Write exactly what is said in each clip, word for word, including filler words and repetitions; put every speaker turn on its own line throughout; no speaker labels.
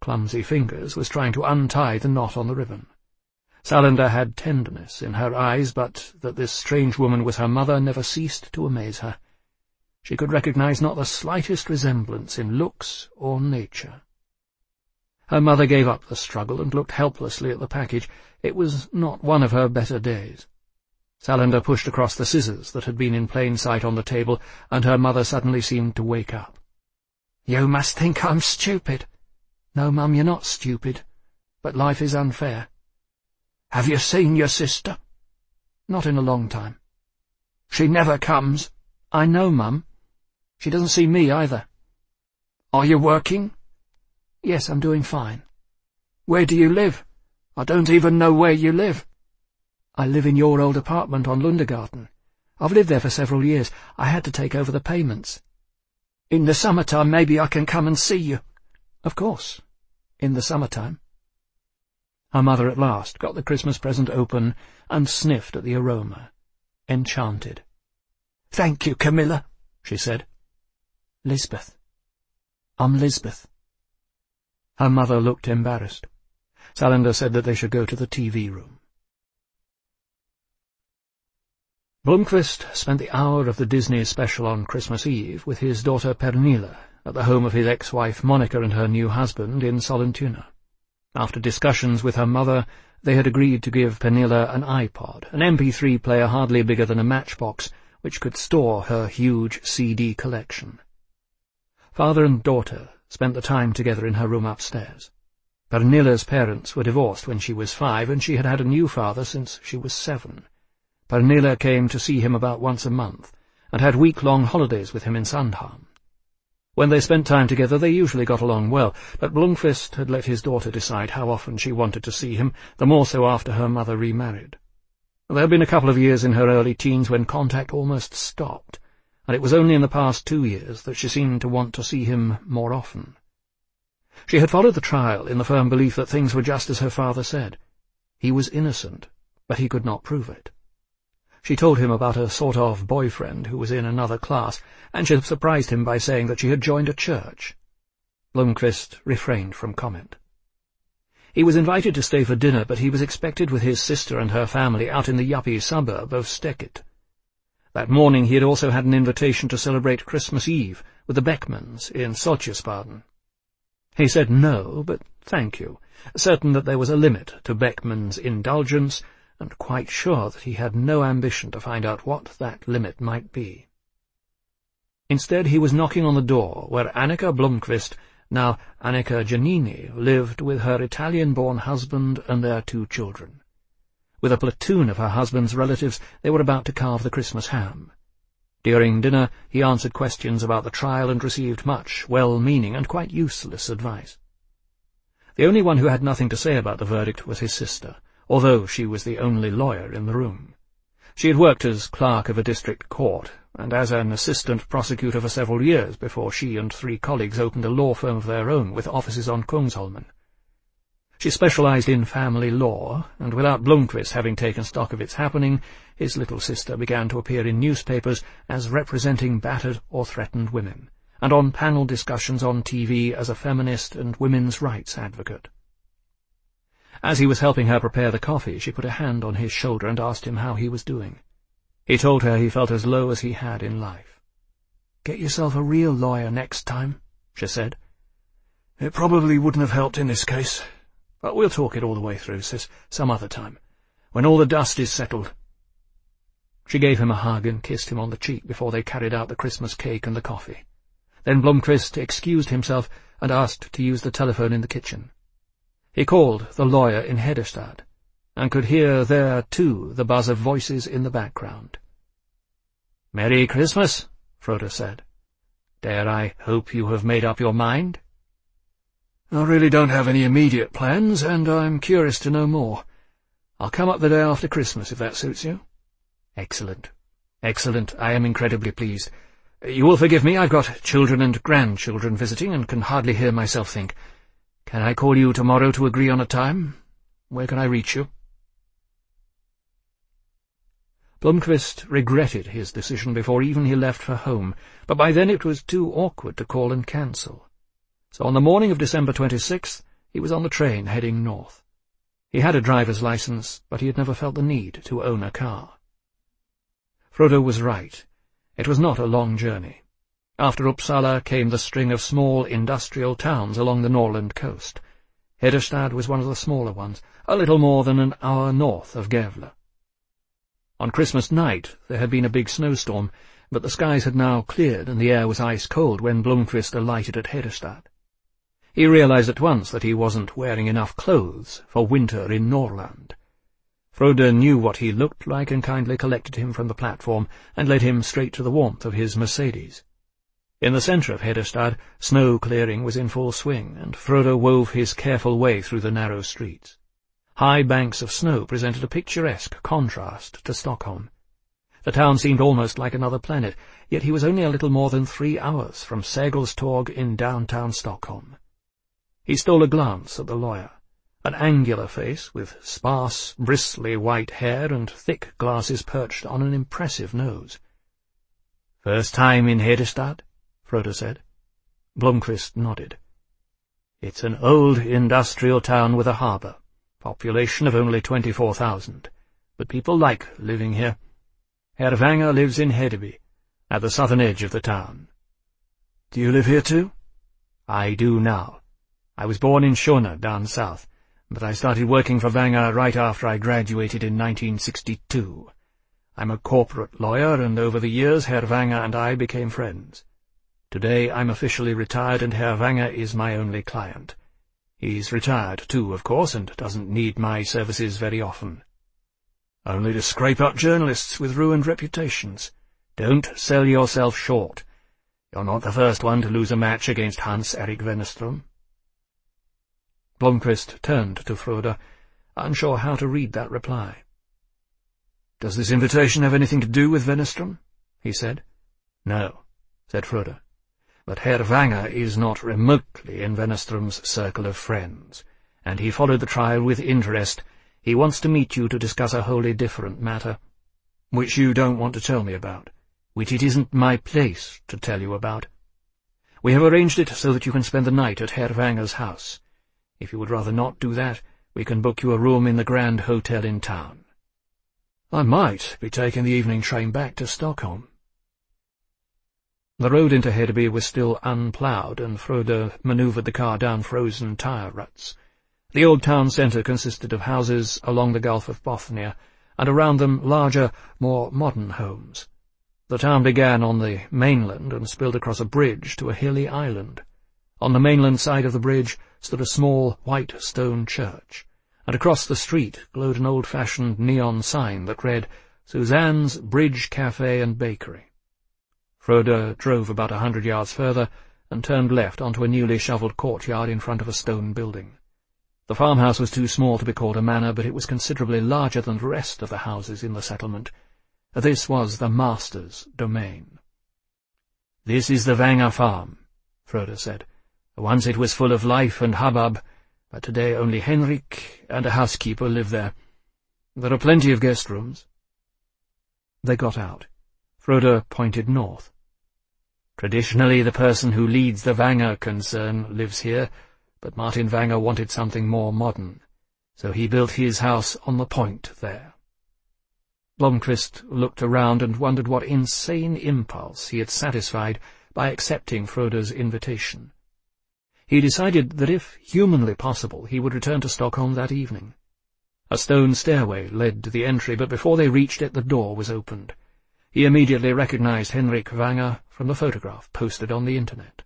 clumsy fingers, was trying to untie the knot on the ribbon. Salander had tenderness in her eyes, but that this strange woman was her mother never ceased to amaze her. She could recognize not the slightest resemblance in looks or nature. Her mother gave up the struggle and looked helplessly at the package. It was not one of her better days. Salander pushed across the scissors that had been in plain sight on the table, and her mother suddenly seemed to wake up. "You must think I'm stupid." "No, Mum, you're not stupid, but life is unfair." "Have you seen your sister?" "Not in a long time." "She never comes." "I know, Mum. She doesn't see me either." "Are you working?" "Yes, I'm doing fine." "Where do you live? I don't even know where you live." "I live in your old apartment on Lundergarten. I've lived there for several years. I had to take over the payments." "In the summertime maybe I can come and see you." "Of course, in the summertime." Her mother at last got the Christmas present open and sniffed at the aroma, enchanted. "Thank you, Camilla," she said. "Lisbeth. I'm Lisbeth." Her mother looked embarrassed. Salander said that they should go to the T V room. Blomqvist spent the hour of the Disney special on Christmas Eve with his daughter Pernilla at the home of his ex-wife Monica and her new husband in Sollentuna. After discussions with her mother, they had agreed to give Pernilla an iPod, an M P three player hardly bigger than a matchbox, which could store her huge C D collection. Father and daughter spent the time together in her room upstairs. Pernilla's parents were divorced when she was five, and she had had a new father since she was seven. Pernilla came to see him about once a month, and had week-long holidays with him in Sandhamn. When they spent time together they usually got along well, but Blomqvist had let his daughter decide how often she wanted to see him, the more so after her mother remarried. There had been a couple of years in her early teens when contact almost stopped, and it was only in the past two years that she seemed to want to see him more often. She had followed the trial in the firm belief that things were just as her father said. He was innocent, but he could not prove it. She told him about a sort of boyfriend who was in another class, and she had surprised him by saying that she had joined a church. Blomqvist refrained from comment. He was invited to stay for dinner, but he was expected with his sister and her family out in the yuppie suburb of Stecket. That morning he had also had an invitation to celebrate Christmas Eve with the Beckmans in Soltjesbaden. He said no, but thank you, certain that there was a limit to Beckman's indulgence, and quite sure that he had no ambition to find out what that limit might be. Instead he was knocking on the door where Annika Blomqvist, now Annika Giannini, lived with her Italian-born husband and their two children. With a platoon of her husband's relatives, they were about to carve the Christmas ham. During dinner he answered questions about the trial and received much well-meaning and quite useless advice. The only one who had nothing to say about the verdict was his sister, although she was the only lawyer in the room. She had worked as clerk of a district court, and as an assistant prosecutor for several years before she and three colleagues opened a law firm of their own with offices on Kungsholmen. She specialized in family law, and without Blomqvist having taken stock of its happening, his little sister began to appear in newspapers as representing battered or threatened women, and on panel discussions on T V as a feminist and women's rights advocate. As he was helping her prepare the coffee, she put a hand on his shoulder and asked him how he was doing. He told her he felt as low as he had in life. "Get yourself a real lawyer next time," she said. "It probably wouldn't have helped in this case, but we'll talk it all the way through, sis, some other time, when all the dust is settled." She gave him a hug and kissed him on the cheek before they carried out the Christmas cake and the coffee. Then Blomqvist excused himself and asked to use the telephone in the kitchen. He called the lawyer in Hederstad, and could hear there, too, the buzz of voices in the background. "Merry Christmas," Frodo said. "Dare I hope you have made up your mind?" "I really don't have any immediate plans, and I'm curious to know more. I'll come up the day after Christmas, if that suits you." "Excellent. Excellent. I am incredibly pleased. You will forgive me, I've got children and grandchildren visiting, and can hardly hear myself think. Can I call you tomorrow to agree on a time? Where can I reach you?" Blomqvist regretted his decision before even he left for home, but by then it was too awkward to call and cancel. So on the morning of December twenty-sixth, He was on the train heading north. He had a driver's license, but he had never felt the need to own a car. Frodo was right. It was not a long journey. After Uppsala came the string of small industrial towns along the Norland coast. Hedestad was one of the smaller ones, a little more than an hour north of Gävle. On Christmas night there had been a big snowstorm, but the skies had now cleared and the air was ice-cold when Blomqvist alighted at Hedestad. He realized at once that he wasn't wearing enough clothes for winter in Norrland. Frodo knew what he looked like and kindly collected him from the platform and led him straight to the warmth of his Mercedes. In the centre of Hedestad, snow clearing was in full swing, and Frodo wove his careful way through the narrow streets. High banks of snow presented a picturesque contrast to Stockholm. The town seemed almost like another planet, yet he was only a little more than three hours from Sergelstorg in downtown Stockholm. He stole a glance at the lawyer, an angular face with sparse, bristly white hair and thick glasses perched on an impressive nose. "First time in Hedestad?" Frodo said. Blomqvist nodded. "It's an old industrial town with a harbour, population of only twenty-four thousand, but people like living here. Herr Vanger lives in Hedeby, at the southern edge of the town." "Do you live here too?" "I do now. I was born in Skåne, down south, but I started working for Vanger right after I graduated in nineteen sixty-two. I'm a corporate lawyer, and over the years Herr Vanger and I became friends. Today I'm officially retired, and Herr Vanger is my only client. He's retired too, of course, and doesn't need my services very often." "Only to scrape up journalists with ruined reputations." "Don't sell yourself short. You're not the first one to lose a match against Hans-Erik Wennerström." Blomqvist turned to Frodo, unsure how to read that reply. "Does this invitation have anything to do with Wennerström?" he said. "No," said Frodo. "But Herr Vanger is not remotely in Wennerström's circle of friends, and he followed the trial with interest. He wants to meet you to discuss a wholly different matter." "Which you don't want to tell me about?" "Which it isn't my place to tell you about. We have arranged it so that you can spend the night at Herr Vanger's house. If you would rather not do that, we can book you a room in the Grand Hotel in town." "I might be taking the evening train back to Stockholm." The road into Hedeby was still unploughed, and Frodo manoeuvred the car down frozen tyre ruts. The old town centre consisted of houses along the Gulf of Bothnia, and around them larger, more modern homes. The town began on the mainland and spilled across a bridge to a hilly island. On the mainland side of the bridge stood a small white stone church, and across the street glowed an old-fashioned neon sign that read, "Suzanne's Bridge Cafe and Bakery." Frodo drove about a hundred yards further and turned left onto a newly shovelled courtyard in front of a stone building. The farmhouse was too small to be called a manor, but it was considerably larger than the rest of the houses in the settlement. This was the master's domain. "This is the Vanger farm," Frodo said. "Once it was full of life and hubbub, but today only Henrik and a housekeeper live there. There are plenty of guest rooms." They got out. Frodo pointed north. "Traditionally the person who leads the Vanger concern lives here, but Martin Vanger wanted something more modern, so he built his house on the point there." Blomqvist looked around and wondered what insane impulse he had satisfied by accepting Frodo's invitation. He decided that if humanly possible he would return to Stockholm that evening. A stone stairway led to the entry, but before they reached it the door was opened. He immediately recognized Henrik Vanger from the photograph posted on the internet.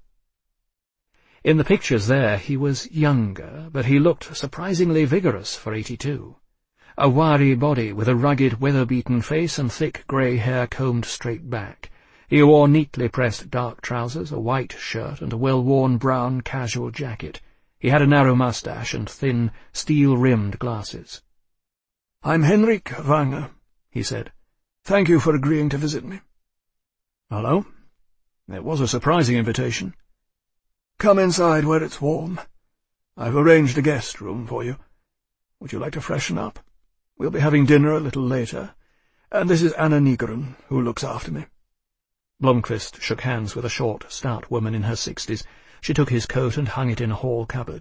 In the pictures there he was younger, but he looked surprisingly vigorous for eighty-two. A wiry body with a rugged, weather-beaten face and thick grey hair combed straight back. He wore neatly pressed dark trousers, a white shirt, and a well-worn brown casual jacket. He had a narrow moustache and thin, steel-rimmed glasses. "I'm Henrik Vanger," he said. "Thank you for agreeing to visit me." "Hello. It was a surprising invitation." "Come inside where it's warm. I've arranged a guest room for you. Would you like to freshen up? We'll be having dinner a little later, and this is Anna Nygren, who looks after me." Blomqvist shook hands with a short, stout woman in her sixties. She took his coat and hung it in a hall cupboard.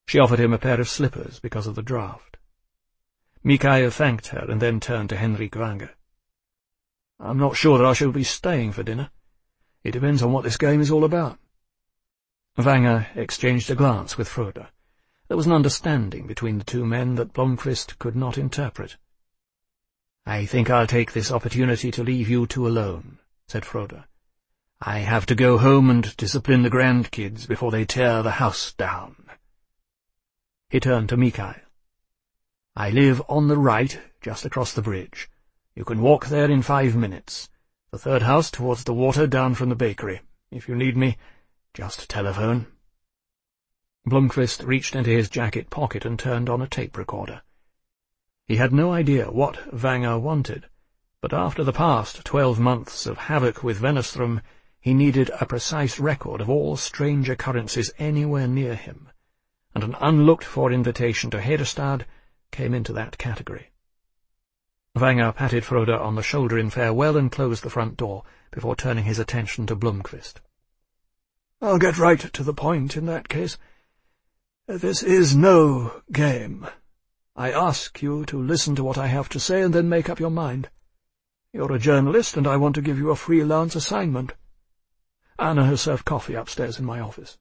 She offered him a pair of slippers because of the draught. Mikael thanked her and then turned to Henrik Vanger. "I'm not sure that I shall be staying for dinner. It depends on what this game is all about." Vanger exchanged a glance with Frode. There was an understanding between the two men that Blomqvist could not interpret. "I think I'll take this opportunity to leave you two alone," said Frode. "I have to go home and discipline the grandkids before they tear the house down." He turned to Mikael. "I live on the right, just across the bridge. You can walk there in five minutes. The third house towards the water down from the bakery. If you need me, just telephone." Blomqvist reached into his jacket pocket and turned on a tape recorder. He had no idea what Vanger wanted, but after the past twelve months of havoc with Wennerström, he needed a precise record of all strange occurrences anywhere near him, and an unlooked-for invitation to Hedestad came into that category. Vanger patted Frode on the shoulder in farewell and closed the front door before turning his attention to Blomqvist. "I'll get right to the point in that case. This is no game. I ask you to listen to what I have to say and then make up your mind. You're a journalist, and I want to give you a freelance assignment. Anna has served coffee upstairs in my office."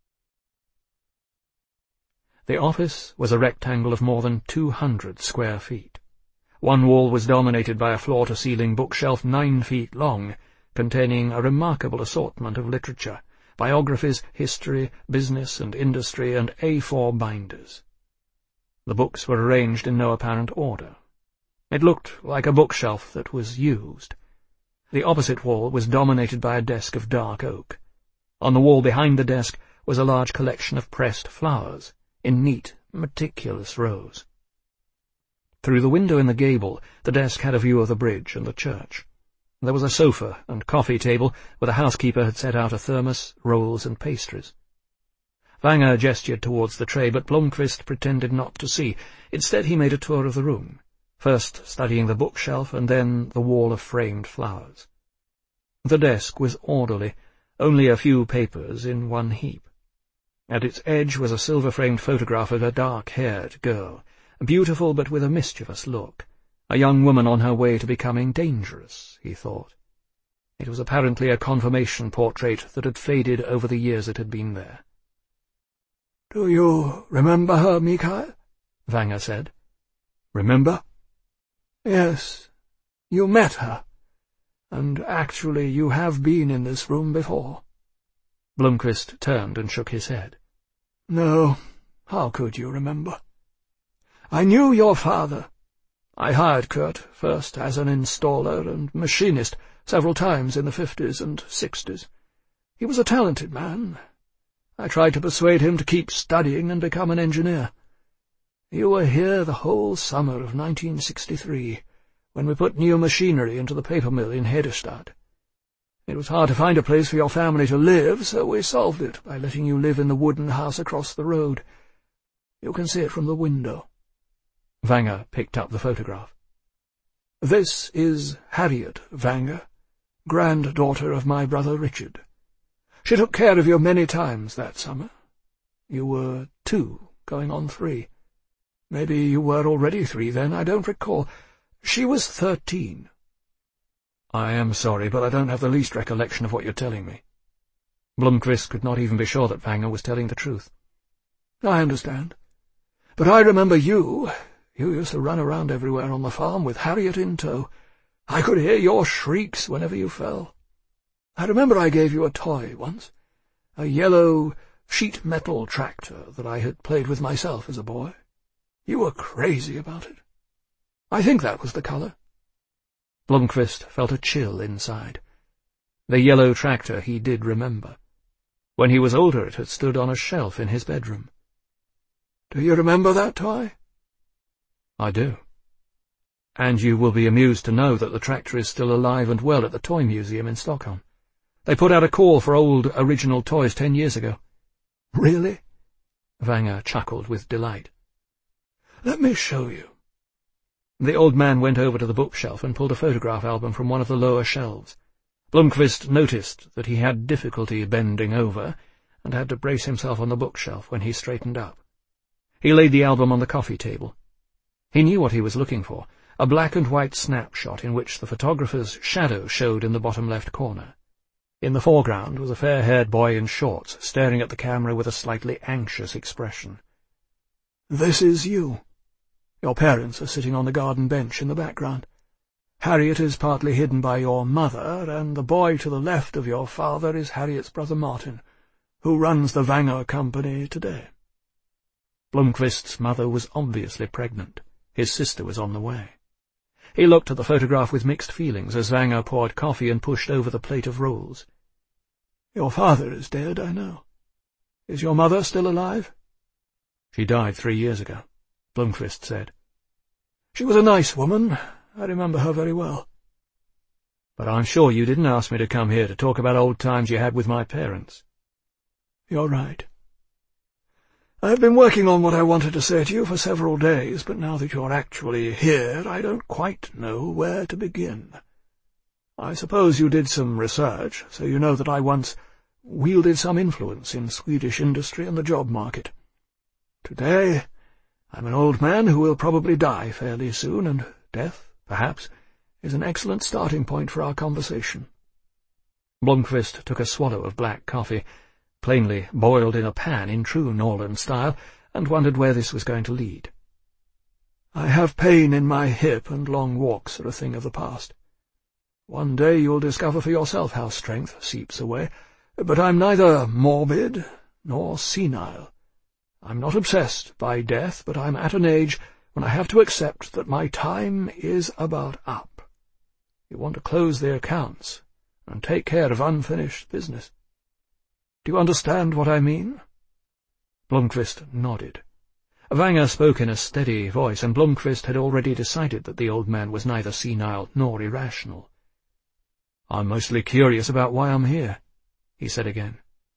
The office was a rectangle of more than two hundred square feet. One wall was dominated by a floor-to-ceiling bookshelf nine feet long, containing a remarkable assortment of literature, biographies, history, business and industry, and A four binders. The books were arranged in no apparent order. It looked like a bookshelf that was used. The opposite wall was dominated by a desk of dark oak. On the wall behind the desk was a large collection of pressed flowers, in neat, meticulous rows. Through the window in the gable, the desk had a view of the bridge and the church. There was a sofa and coffee table where the housekeeper had set out a thermos, rolls, and pastries. Vanger gestured towards the tray, but Blomqvist pretended not to see. Instead he made a tour of the room, first studying the bookshelf and then the wall of framed flowers. The desk was orderly, only a few papers in one heap. At its edge was a silver-framed photograph of a dark-haired girl, beautiful but with a mischievous look, a young woman on her way to becoming dangerous, he thought. It was apparently a confirmation portrait that had faded over the years it had been there. "Do you remember her, Mikael?" Vanger said. "Remember?" "Yes, you met her, and actually you have been in this room before." Blomqvist turned and shook his head. "No, how could you remember? I knew your father. I hired Kurt, first as an installer and machinist, several times in the fifties and sixties. He was a talented man. I tried to persuade him to keep studying and become an engineer. You were here the whole summer of nineteen sixty-three, when we put new machinery into the paper mill in Hedestad. It was hard to find a place for your family to live, so we solved it by letting you live in the wooden house across the road. You can see it from the window." Vanger picked up the photograph. "This is Harriet Vanger, granddaughter of my brother Richard. She took care of you many times that summer. You were two, going on three. Maybe you were already three then, I don't recall. She was thirteen." "I am sorry, but I don't have the least recollection of what you're telling me." Blomqvist could not even be sure that Vanger was telling the truth. "I understand. But I remember you. You used to run around everywhere on the farm with Harriet in tow. I could hear your shrieks whenever you fell. I remember I gave you a toy once, a yellow sheet-metal tractor that I had played with myself as a boy. You were crazy about it. I think that was the colour." Blomqvist felt a chill inside. The yellow tractor he did remember. When he was older it had stood on a shelf in his bedroom. "Do you remember that toy?" "I do. And you will be amused to know that the tractor is still alive and well at the Toy Museum in Stockholm. They put out a call for old original toys ten years ago." "Really?" Vanger chuckled with delight. "Let me show you." The old man went over to the bookshelf and pulled a photograph album from one of the lower shelves. Blomqvist noticed that he had difficulty bending over, and had to brace himself on the bookshelf when he straightened up. He laid the album on the coffee table. He knew what he was looking for, a black and white snapshot in which the photographer's shadow showed in the bottom left corner. In the foreground was a fair-haired boy in shorts, staring at the camera with a slightly anxious expression. "This is you. Your parents are sitting on the garden bench in the background. Harriet is partly hidden by your mother, and the boy to the left of your father is Harriet's brother Martin, who runs the Wenger Company today." Blomqvist's mother was obviously pregnant. His sister was on the way. He looked at the photograph with mixed feelings as Wenger poured coffee and pushed over the plate of rolls. "Your father is dead, I know. Is your mother still alive?" "She died three years ago," Blomqvist said. "She was a nice woman. I remember her very well." "But I'm sure you didn't ask me to come here to talk about old times you had with my parents." "You're right. I've been working on what I wanted to say to you for several days, but now that you're actually here, I don't quite know where to begin. I suppose you did some research, so you know that I once wielded some influence in Swedish industry and the job market. Today, I'm an old man who will probably die fairly soon, and death, perhaps, is an excellent starting point for our conversation." Blomqvist took a swallow of black coffee, plainly boiled in a pan in true Norland style, and wondered where this was going to lead. "I have pain in my hip, and long walks are a thing of the past. One day you'll discover for yourself how strength seeps away, but I'm neither morbid nor senile. I'm not obsessed by death, but I'm at an age when I have to accept that my time is about up. You want to close the accounts and take care of unfinished business. Do you understand what I mean?" Blomqvist nodded. Wenger spoke in a steady voice, and Blomqvist had already decided that the old man was neither senile nor irrational. "I'm mostly curious about why I'm here," he said again.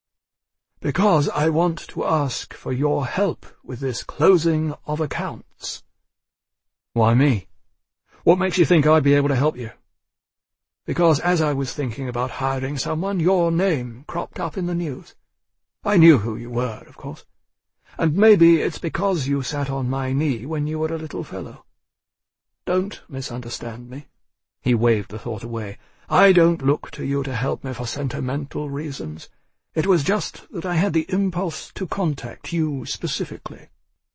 "Because I want to ask for your help with this closing of accounts." "Why me? What makes you think I'd be able to help you?" "Because as I was thinking about hiring someone, your name cropped up in the news. I knew who you were, of course. And maybe it's because you sat on my knee when you were a little fellow. Don't misunderstand me." He waved the thought away. "I don't look to you to help me for sentimental reasons. It was just that I had the impulse to contact you specifically."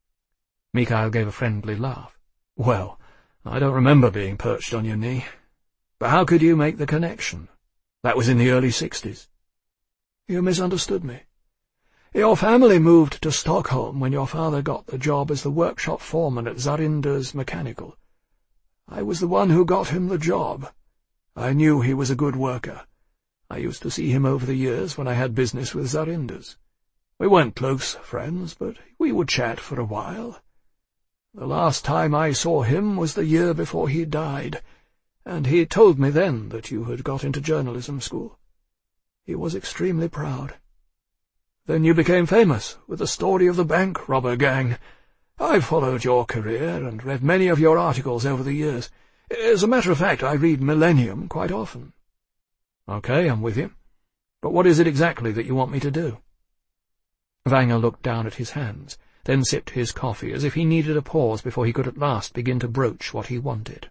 Mikael gave a friendly laugh. "Well, I don't remember being perched on your knee. But how could you make the connection? That was in the early sixties. "You misunderstood me. Your family moved to Stockholm when your father got the job as the workshop foreman at Zarinder's Mechanical. I was the one who got him the job. I knew he was a good worker. I used to see him over the years when I had business with Zarinder's. We weren't close friends, but we would chat for a while. The last time I saw him was the year before he died, and he told me then that you had got into journalism school. He was extremely proud. Then you became famous with the story of the bank robber gang. I've followed your career and read many of your articles over the years. As a matter of fact, I read Millennium quite often." "Okay, I'm with you. But what is it exactly that you want me to do?" Wenger looked down at his hands, then sipped his coffee as if he needed a pause before he could at last begin to broach what he wanted.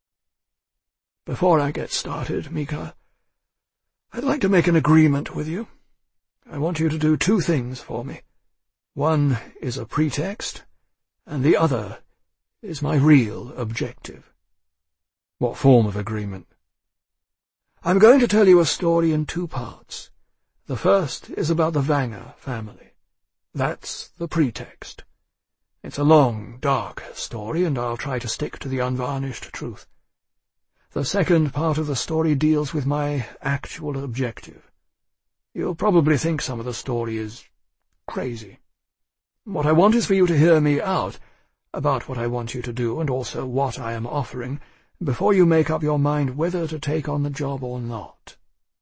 "Before I get started, Mika, I'd like to make an agreement with you. I want you to do two things for me. One is a pretext, and the other is my real objective." "What form of agreement?" "I'm going to tell you a story in two parts. The first is about the Wenger family. That's the pretext. It's a long, dark story, and I'll try to stick to the unvarnished truth. The second part of the story deals with my actual objective. You'll probably think some of the story is crazy. What I want is for you to hear me out about what I want you to do and also what I am offering before you make up your mind whether to take on the job or not."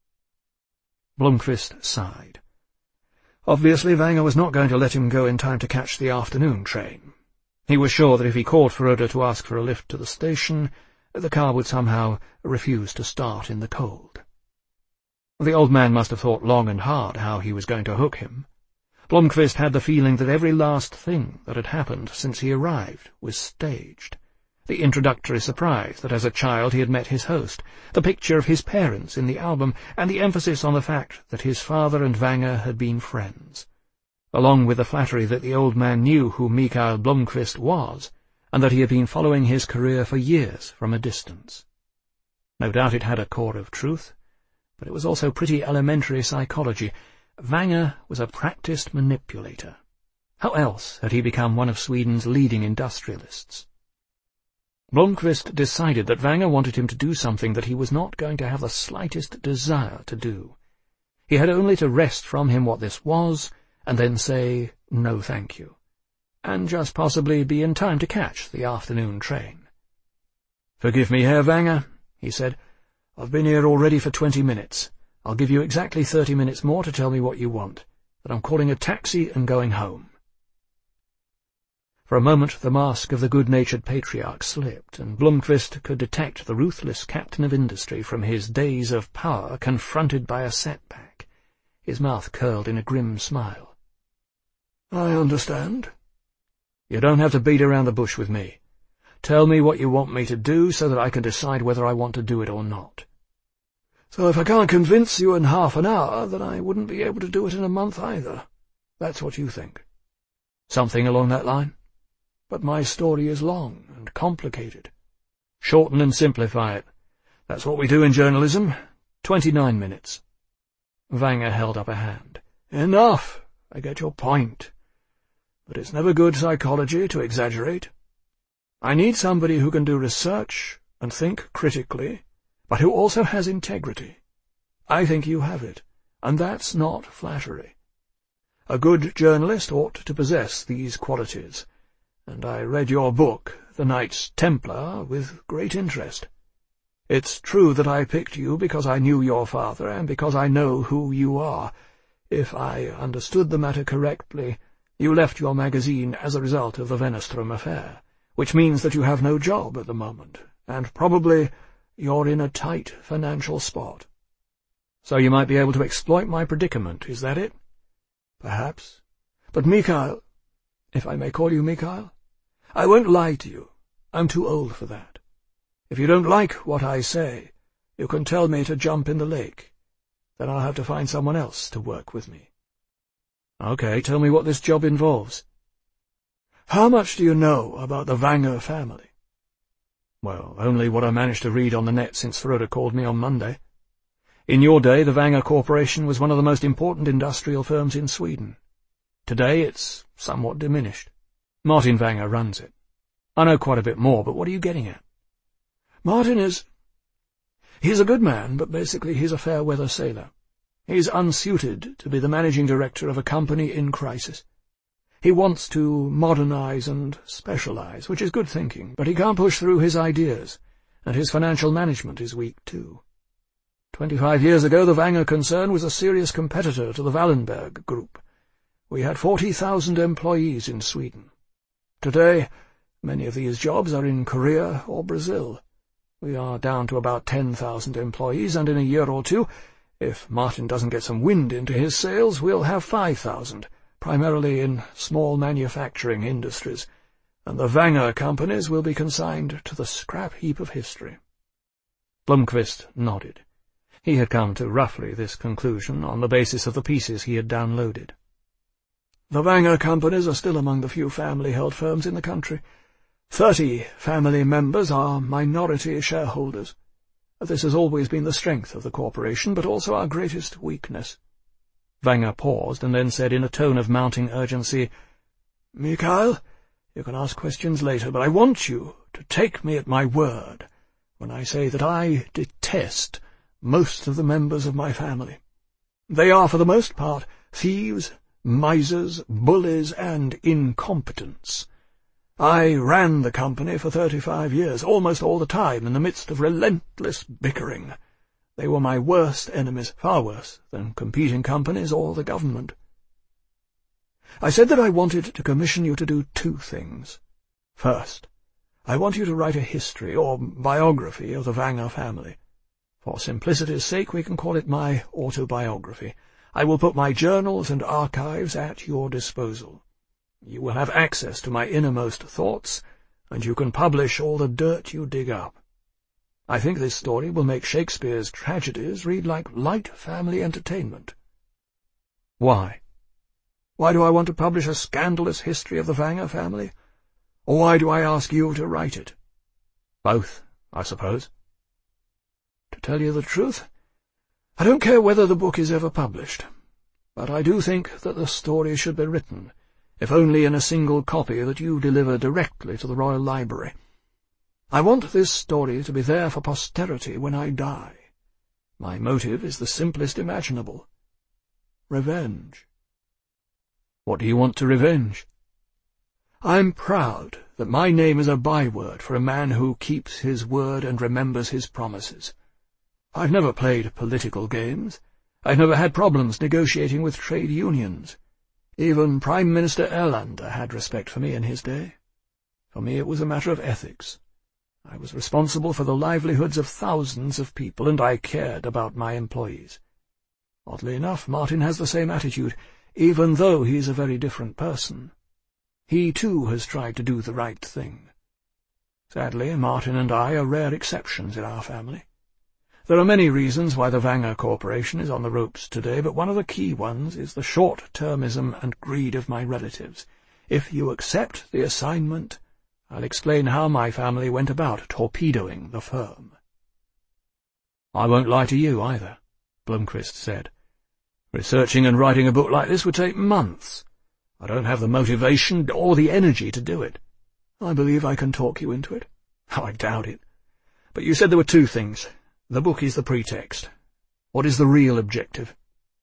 Blomqvist sighed. Obviously, Wenger was not going to let him go in time to catch the afternoon train. He was sure that if he called for Uda to ask for a lift to the station, the car would somehow refuse to start in the cold. The old man must have thought long and hard how he was going to hook him. Blomqvist had the feeling that every last thing that had happened since he arrived was staged. The introductory surprise that as a child he had met his host, the picture of his parents in the album, and the emphasis on the fact that his father and Vanger had been friends, along with the flattery that the old man knew who Mikael Blomqvist was, and that he had been following his career for years from a distance. No doubt it had a core of truth, but it was also pretty elementary psychology. Vanger was a practiced manipulator. How else had he become one of Sweden's leading industrialists? Blomqvist decided that Vanger wanted him to do something that he was not going to have the slightest desire to do. He had only to wrest from him what this was, and then say, "No, thank you," and just possibly be in time to catch the afternoon train. "Forgive me, Herr Vanger," he said. "I've been here already for twenty minutes. I'll give you exactly thirty minutes more to tell me what you want, that I'm calling a taxi and going home." For a moment the mask of the good-natured patriarch slipped, and Blomqvist could detect the ruthless captain of industry from his days of power confronted by a setback. His mouth curled in a grim smile. "I understand." "You don't have to beat around the bush with me. Tell me what you want me to do so that I can decide whether I want to do it or not." "So if I can't convince you in half an hour, then I wouldn't be able to do it in a month either. That's what you think." "Something along that line." "But my story is long and complicated." "Shorten and simplify it. That's what we do in journalism. Twenty-nine minutes." Vanger held up a hand. "Enough. I get your point. But it's never good psychology to exaggerate. I need somebody who can do research and think critically, but who also has integrity. I think you have it, and that's not flattery. A good journalist ought to possess these qualities, and I read your book, The Knights Templar, with great interest. It's true that I picked you because I knew your father and because I know who you are. If I understood the matter correctly, you left your magazine as a result of the Wennerström affair, which means that you have no job at the moment, and probably you're in a tight financial spot. So you might be able to exploit my predicament, is that it?" "Perhaps. But Mikael, if I may call you Mikael, I won't lie to you. I'm too old for that. If you don't like what I say, you can tell me to jump in the lake. Then I'll have to find someone else to work with me." "Okay, tell me what this job involves." "How much do you know about the Vanger family?" "Well, only what I managed to read on the net since Frode called me on Monday. In your day, the Vanger Corporation was one of the most important industrial firms in Sweden. Today it's somewhat diminished. Martin Vanger runs it. I know quite a bit more, but what are you getting at?" "Martin is... He's a good man, but basically he's a fair-weather sailor. He's unsuited to be the managing director of a company in crisis. He wants to modernize and specialize, which is good thinking, but he can't push through his ideas, and his financial management is weak too. Twenty-five years ago the Vanger concern was a serious competitor to the Wallenberg Group. We had forty thousand employees in Sweden. Today, many of these jobs are in Korea or Brazil. We are down to about ten thousand employees, and in a year or two, if Martin doesn't get some wind into his sails, we'll have five thousand, primarily in small manufacturing industries, and the Vanger companies will be consigned to the scrap heap of history." Blomqvist nodded. He had come to roughly this conclusion on the basis of the pieces he had downloaded. "The Vanger companies are still among the few family-held firms in the country. Thirty family members are minority shareholders. This has always been the strength of the corporation, but also our greatest weakness." Vanger paused, and then said in a tone of mounting urgency, "Mikael, you can ask questions later, but I want you to take me at my word when I say that I detest most of the members of my family. They are, for the most part, thieves, misers, bullies, and incompetents. I ran the company for thirty-five years, almost all the time in the midst of relentless bickering. They were my worst enemies, far worse than competing companies or the government. I said that I wanted to commission you to do two things. First, I want you to write a history or biography of the Vanger family. For simplicity's sake, we can call it my autobiography. I will put my journals and archives at your disposal. You will have access to my innermost thoughts, and you can publish all the dirt you dig up. I think this story will make Shakespeare's tragedies read like light family entertainment." "Why? Why do I want to publish a scandalous history of the Wenger family? Or why do I ask you to write it?" "Both, I suppose." "To tell you the truth, I don't care whether the book is ever published, but I do think that the story should be written, if only in a single copy that you deliver directly to the Royal Library. I want this story to be there for posterity when I die. My motive is the simplest imaginable. Revenge." "What do you want to revenge?" "I'm proud that my name is a byword for a man who keeps his word and remembers his promises. I've never played political games. I've never had problems negotiating with trade unions. Even Prime Minister Erlander had respect for me in his day. For me it was a matter of ethics. I was responsible for the livelihoods of thousands of people, and I cared about my employees. Oddly enough, Martin has the same attitude, even though he's a very different person. He, too, has tried to do the right thing. Sadly, Martin and I are rare exceptions in our family. There are many reasons why the Wenger Corporation is on the ropes today, but one of the key ones is the short-termism and greed of my relatives. If you accept the assignment, I'll explain how my family went about torpedoing the firm." "I won't lie to you, either," Blomqvist said. "Researching and writing a book like this would take months. I don't have the motivation or the energy to do it." "I believe I can talk you into it." "Oh, I doubt it. But you said there were two things. The book is the pretext. What is the real objective?"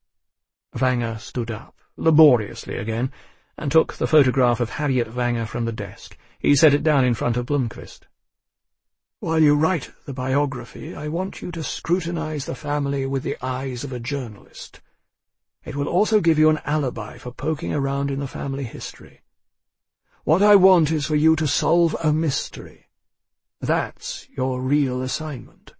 Wenger stood up, laboriously again, and took the photograph of Harriet Wenger from the desk. He set it down in front of Blomqvist. "While you write the biography, I want you to scrutinize the family with the eyes of a journalist. It will also give you an alibi for poking around in the family history. What I want is for you to solve a mystery. That's your real assignment."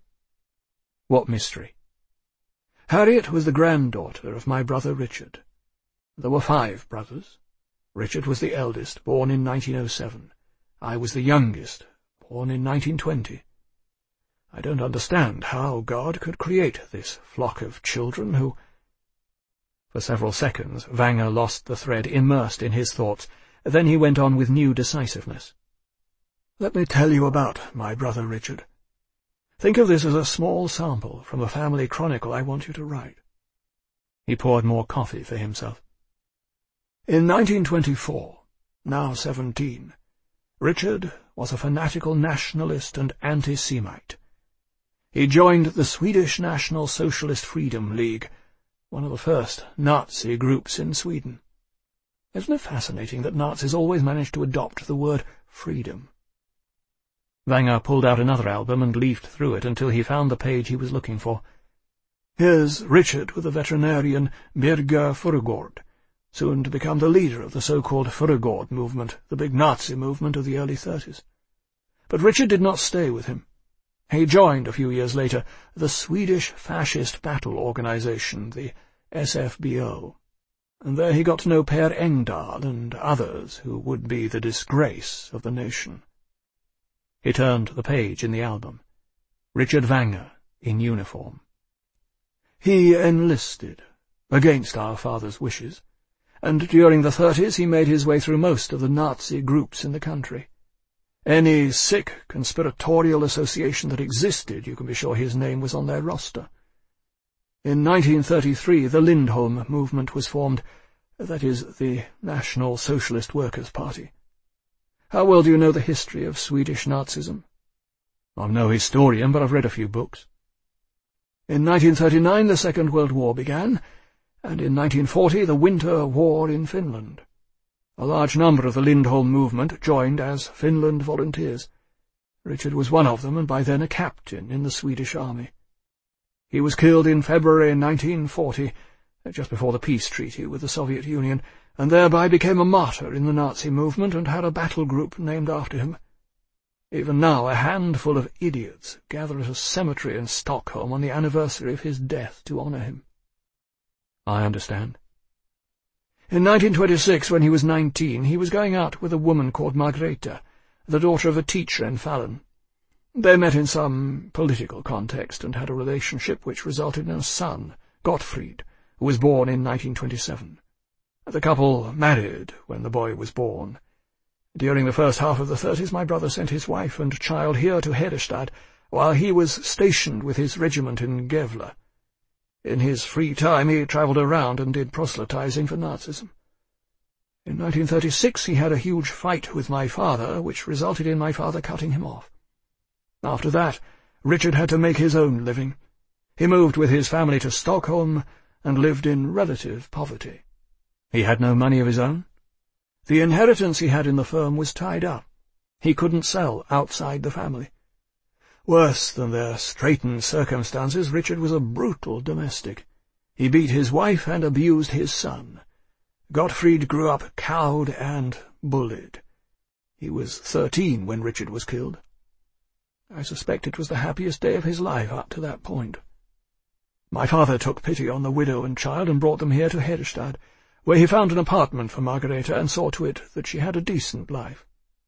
"What mystery?" "Harriet was the granddaughter of my brother Richard. There were five brothers. Richard was the eldest, born in nineteen oh seven. I was the youngest, born in nineteen twenty. I don't understand how God could create this flock of children who—" For several seconds Wenger lost the thread, immersed in his thoughts. Then he went on with new decisiveness. "Let me tell you about my brother Richard. Think of this as a small sample from a family chronicle I want you to write." He poured more coffee for himself. "In nineteen twenty-four, now seventeen, Richard was a fanatical nationalist and anti-Semite. He joined the Swedish National Socialist Freedom League, one of the first Nazi groups in Sweden. Isn't it fascinating that Nazis always managed to adopt the word freedom?" Wenger pulled out another album and leafed through it until he found the page he was looking for. "Here's Richard with the veterinarian Birger Furugård, soon to become the leader of the so-called Furugård movement, the big Nazi movement of the early thirties. But Richard did not stay with him. He joined, a few years later, the Swedish Fascist Battle Organization, the S F B O, and there he got to know Per Engdahl and others who would be the disgrace of the nation." He turned the page in the album. Richard Wenger, in uniform. "He enlisted, against our father's wishes, and during the thirties he made his way through most of the Nazi groups in the country. Any sick conspiratorial association that existed, you can be sure his name was on their roster. In nineteen thirty-three the Lindholm movement was formed, that is, the National Socialist Workers' Party. How well do you know the history of Swedish Nazism?" "I'm no historian, but I've read a few books." "In nineteen thirty-nine the Second World War began, and in nineteen forty the Winter War in Finland. A large number of the Lindholm movement joined as Finland volunteers. Richard was one of them, and by then a captain in the Swedish army. He was killed in February nineteen forty, just before the peace treaty with the Soviet Union, and thereby became a martyr in the Nazi movement and had a battle group named after him. Even now a handful of idiots gather at a cemetery in Stockholm on the anniversary of his death to honour him." I understand. In nineteen twenty-six, when he was nineteen, he was going out with a woman called Margrethe, the daughter of a teacher in Falun. They met in some political context and had a relationship which resulted in a son, Gottfried, who was born in nineteen twenty-seven. The couple married when the boy was born. During the first half of the thirties, my brother sent his wife and child here to Heerestad, while he was stationed with his regiment in Gävle. In his free time he travelled around and did proselytizing for Nazism. In nineteen thirty-six he had a huge fight with my father, which resulted in my father cutting him off. After that, Richard had to make his own living. He moved with his family to Stockholm and lived in relative poverty. He had no money of his own. The inheritance he had in the firm was tied up. He couldn't sell outside the family. Worse than their straitened circumstances, Richard was a brutal domestic. He beat his wife and abused his son. Gottfried grew up cowed and bullied. He was thirteen when Richard was killed. I suspect it was the happiest day of his life up to that point. My father took pity on the widow and child and brought them here to Heerestad, where he found an apartment for Margrethe and saw to it that she had a decent life.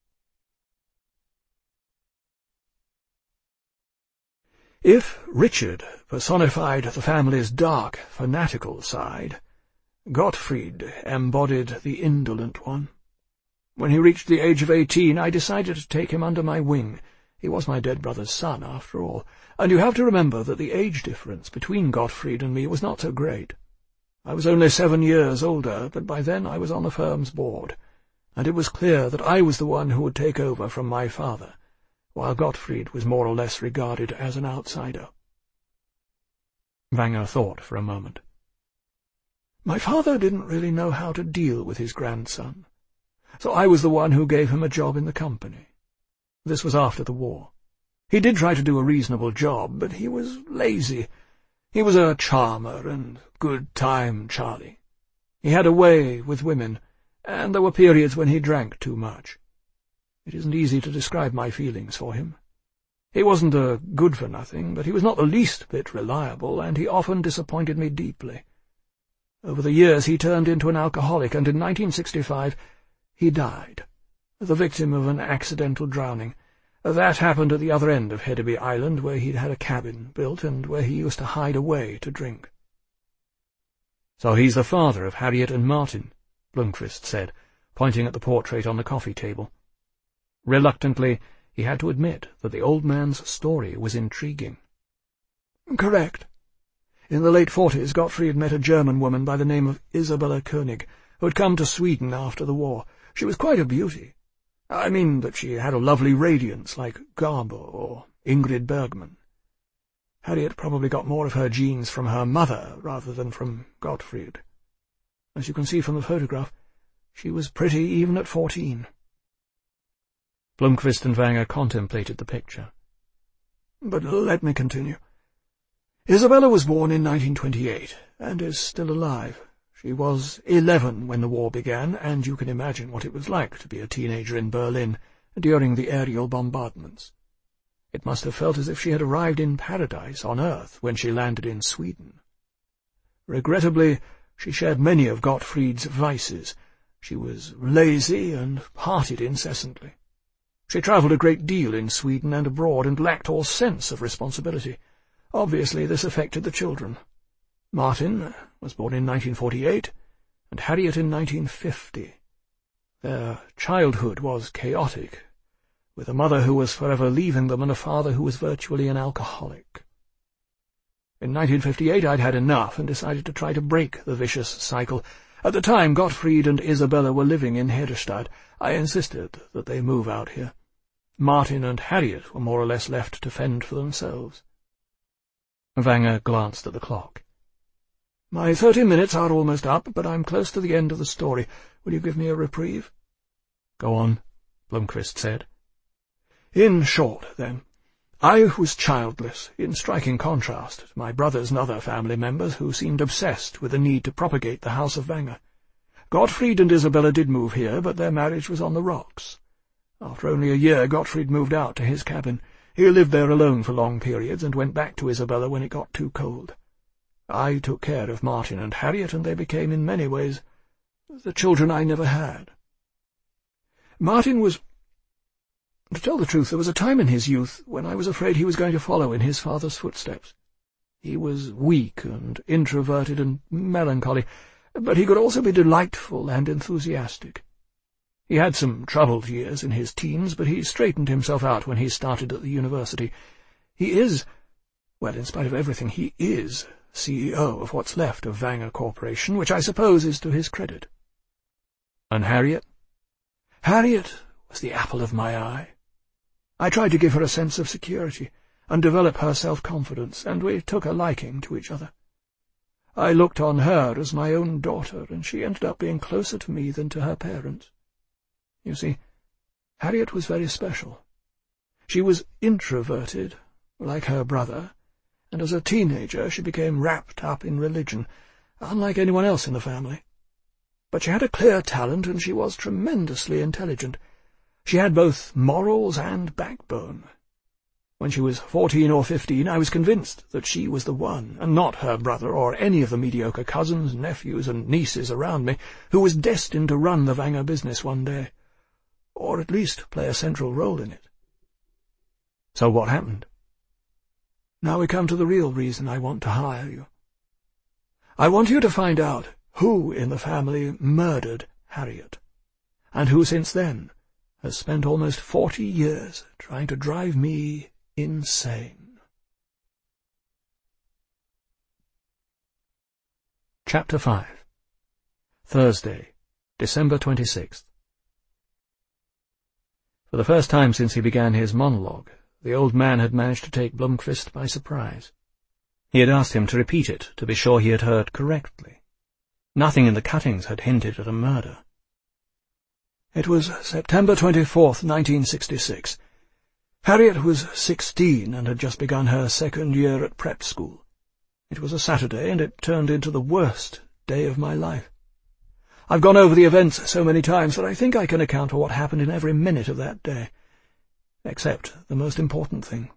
If Richard personified the family's dark, fanatical side, Gottfried embodied the indolent one. When he reached the age of eighteen, I decided to take him under my wing. He was my dead brother's son, after all, and you have to remember that the age difference between Gottfried and me was not so great. I was only seven years older, but by then I was on the firm's board, and it was clear that I was the one who would take over from my father, while Gottfried was more or less regarded as an outsider. Wenger thought for a moment. My father didn't really know how to deal with his grandson, so I was the one who gave him a job in the company. This was after the war. He did try to do a reasonable job, but he was lazy. He was a charmer and good-time Charlie. He had a way with women, and there were periods when he drank too much. It isn't easy to describe my feelings for him. He wasn't a good-for-nothing, but he was not the least bit reliable, and he often disappointed me deeply. Over the years he turned into an alcoholic, and in nineteen sixty-five he died, the victim of an accidental drowning. That happened at the other end of Hedeby Island, where he'd had a cabin built and where he used to hide away to drink. "So he's the father of Harriet and Martin," Blomqvist said, pointing at the portrait on the coffee table. Reluctantly, he had to admit that the old man's story was intriguing. "Correct. In the late forties, Gottfried met a German woman by the name of Isabella König, who had come to Sweden after the war. She was quite a beauty. I mean that she had a lovely radiance like Garbo or Ingrid Bergman. Harriet probably got more of her genes from her mother rather than from Gottfried. As you can see from the photograph, she was pretty even at fourteen." Blomqvist and Wenger contemplated the picture. "But let me continue. Isabella was born in nineteen twenty-eight, and is still alive. She was eleven when the war began, and you can imagine what it was like to be a teenager in Berlin during the aerial bombardments. It must have felt as if she had arrived in paradise on earth when she landed in Sweden. Regrettably, she shared many of Gottfried's vices. She was lazy and partied incessantly. She travelled a great deal in Sweden and abroad and lacked all sense of responsibility. Obviously, this affected the children. Martin was born in nineteen forty-eight, and Harriet in nineteen fifty. Their childhood was chaotic, with a mother who was forever leaving them and a father who was virtually an alcoholic. In nineteen fifty-eight I'd had enough and decided to try to break the vicious cycle. At the time Gottfried and Isabella were living in Heerestad. I insisted that they move out here. Martin and Harriet were more or less left to fend for themselves. Wenger glanced at the clock. "My thirty minutes are almost up, but I'm close to the end of the story. Will you give me a reprieve?" "Go on," Blomqvist said. "In short, then, I was childless, in striking contrast to my brothers and other family members who seemed obsessed with the need to propagate the House of Wenger. Gottfried and Isabella did move here, but their marriage was on the rocks. After only a year, Gottfried moved out to his cabin. He lived there alone for long periods and went back to Isabella when it got too cold.
I took care of Martin and Harriet, and they became in many ways the children I never had. Martin was... To tell the truth, there was a time in his youth when I was afraid he was going to follow in his father's footsteps. He was weak and introverted and melancholy, but he could also be delightful and enthusiastic. He had some troubled years in his teens, but he straightened himself out when he started at the university. He is, well, in spite of everything, he is C E O of what's left of Wenger Corporation, which I suppose is to his credit. And Harriet? Harriet was the apple of my eye. I tried to give her a sense of security and develop her self-confidence, and we took a liking to each other. I looked on her as my own daughter, and she ended up being closer to me than to her parents. You see, Harriet was very special. She was introverted, like her brother, and as a teenager she became wrapped up in religion, unlike anyone else in the family. But she had a clear talent, and she was tremendously intelligent. She had both morals and backbone. When she was fourteen or fifteen, I was convinced that she was the one, and not her brother or any of the mediocre cousins, nephews, and nieces around me, who was destined to run the Wenger business one day, or at least play a central role in it. So what happened? Now we come to the real reason I want to hire you. I want you to find out who in the family murdered Harriet, and who since then has spent almost forty years trying to drive me insane.
Chapter five. Thursday, December twenty-sixth. For the first time since he began his monologue, the old man had managed to take Blomqvist by surprise. He had asked him to repeat it, to be sure he had heard correctly. Nothing in the cuttings had hinted at a murder.
It was September twenty-fourth, nineteen sixty-six. Harriet was sixteen and had just begun her second year at prep school. It was a Saturday, and it turned into the worst day of my life. I've gone over the events so many times that I think I can account for what happened in every minute of that day, except the most important thing.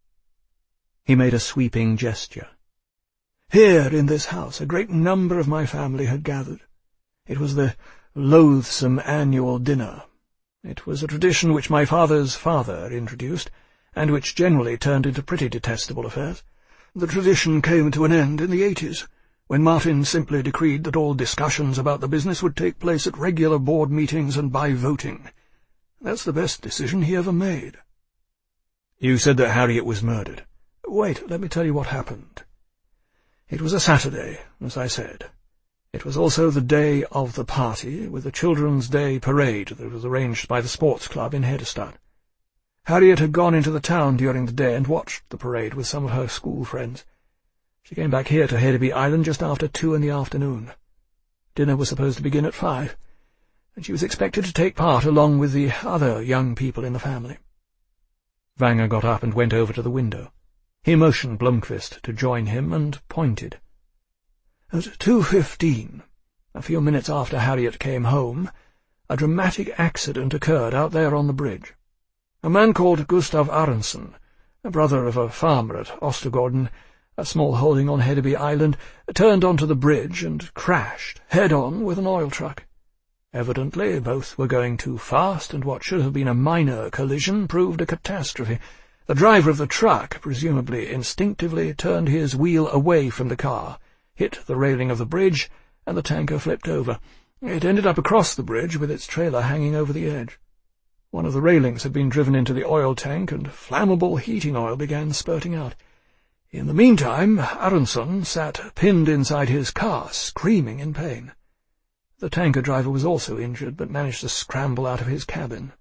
He made a sweeping gesture.
Here in this house a great number of my family had gathered. It was the loathsome annual dinner. It was a tradition which my father's father introduced, and which generally turned into pretty detestable affairs. The tradition came to an end in the eighties, when Martin simply decreed that all discussions about the business would take place at regular board meetings and by voting. That's the best decision he ever made.
You said that Harriet was murdered.
Wait, let me tell you what happened. It was a Saturday, as I said. It was also the day of the party, with the Children's Day parade that was arranged by the sports club in Hedestad. Harriet had gone into the town during the day and watched the parade with some of her school friends. She came back here to Hedeby Island just after two in the afternoon. Dinner was supposed to begin at five, and she was expected to take part along with the other young people in the family.
Wenger got up and went over to the window. He motioned Blomqvist to join him and pointed.
At two fifteen, a few minutes after Harriet came home, a dramatic accident occurred out there on the bridge. A man called Gustav Aronsson, a brother of a farmer at Ostergården, a small holding on Hedeby Island, turned onto the bridge and crashed head-on with an oil truck. Evidently, both were going too fast, and what should have been a minor collision proved a catastrophe. The driver of the truck, presumably instinctively, turned his wheel away from the car, hit the railing of the bridge, and the tanker flipped over. It ended up across the bridge, with its trailer hanging over the edge. One of the railings had been driven into the oil tank, and flammable heating oil began spurting out. In the meantime, Aronsson sat pinned inside his car, screaming in pain. The tanker driver was also injured, but managed to scramble out of his cabin.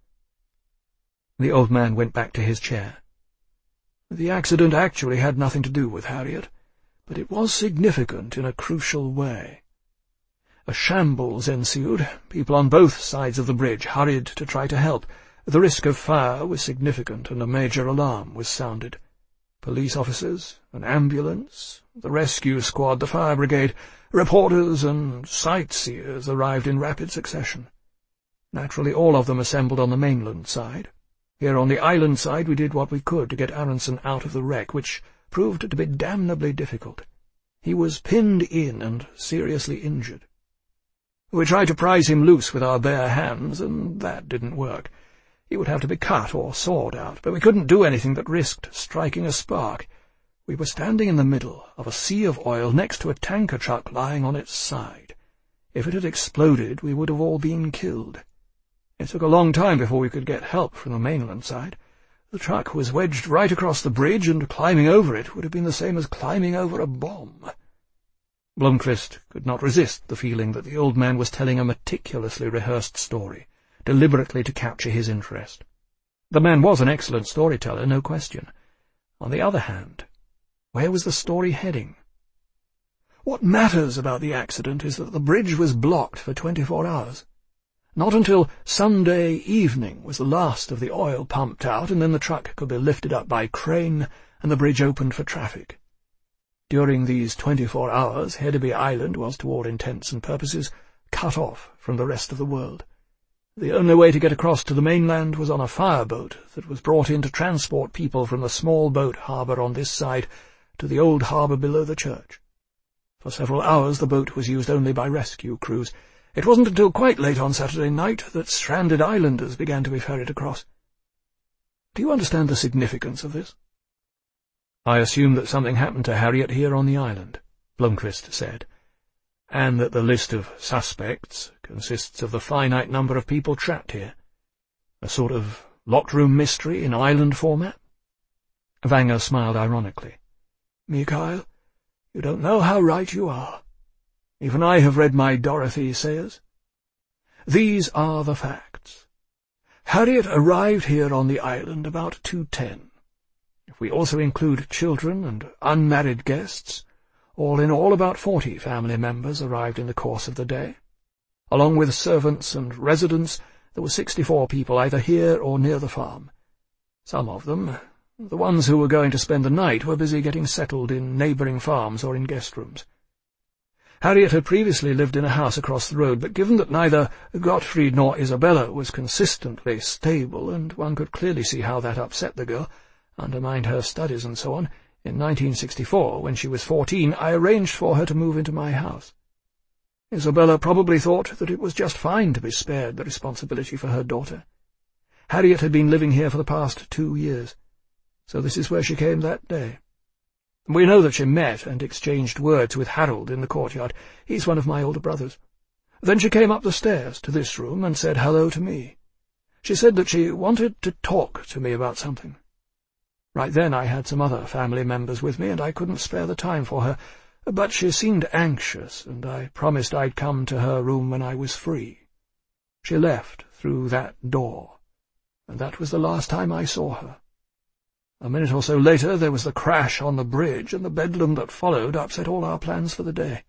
The old man went back to his chair.
The accident actually had nothing to do with Harriet, but it was significant in a crucial way. A shambles ensued. People on both sides of the bridge hurried to try to help. The risk of fire was significant, and a major alarm was sounded. Police officers, an ambulance, the rescue squad, the fire brigade, reporters and sightseers arrived in rapid succession. Naturally, all of them assembled on the mainland side. Here on the island side we did what we could to get Aronsson out of the wreck, which proved to be damnably difficult. He was pinned in and seriously injured. We tried to prise him loose with our bare hands, and that didn't work. He would have to be cut or sawed out, but we couldn't do anything that risked striking a spark. We were standing in the middle of a sea of oil next to a tanker truck lying on its side. If it had exploded, we would have all been killed. It took a long time before we could get help from the mainland side. The truck was wedged right across the bridge, and climbing over it would have been the same as climbing over a bomb.
Blomqvist could not resist the feeling that the old man was telling a meticulously rehearsed story, deliberately to capture his interest. The man was an excellent storyteller, no question. On the other hand, where was the story heading?
What matters about the accident is that the bridge was blocked for twenty-four hours. Not until Sunday evening was the last of the oil pumped out, and then the truck could be lifted up by crane and the bridge opened for traffic. During these twenty-four hours, Hedeby Island was, to all intents and purposes, cut off from the rest of the world. The only way to get across to the mainland was on a fireboat that was brought in to transport people from the small boat harbour on this side to the old harbour below the church. For several hours the boat was used only by rescue crews. It wasn't until quite late on Saturday night that stranded islanders began to be ferried across. Do you understand the significance of this?
I assume that something happened to Harriet here on the island, Blomqvist said, and that the list of suspects consists of the finite number of people trapped here. A sort of locked-room mystery in island format?
Vanger smiled ironically. Mikhail, you don't know how right you are. Even I have read my Dorothy Sayers. These are the facts. Harriet arrived here on the island about two ten. If we also include children and unmarried guests, all in all about forty family members arrived in the course of the day. Along with servants and residents, there were sixty-four people either here or near the farm. Some of them, the ones who were going to spend the night, were busy getting settled in neighbouring farms or in guest rooms. Harriet had previously lived in a house across the road, but given that neither Gottfried nor Isabella was consistently stable, and one could clearly see how that upset the girl, undermined her studies and so on, in nineteen sixty-four, when she was fourteen, I arranged for her to move into my house. Isabella probably thought that it was just fine to be spared the responsibility for her daughter. Harriet had been living here for the past two years, so this is where she came that day. We know that she met and exchanged words with Harold in the courtyard. He's one of my older brothers. Then she came up the stairs to this room and said hello to me. She said that she wanted to talk to me about something. Right then I had some other family members with me, and I couldn't spare the time for her, but she seemed anxious, and I promised I'd come to her room when I was free. She left through that door, and that was the last time I saw her. A minute or so later there was the crash on the bridge, and the bedlam that followed upset all our plans for the day.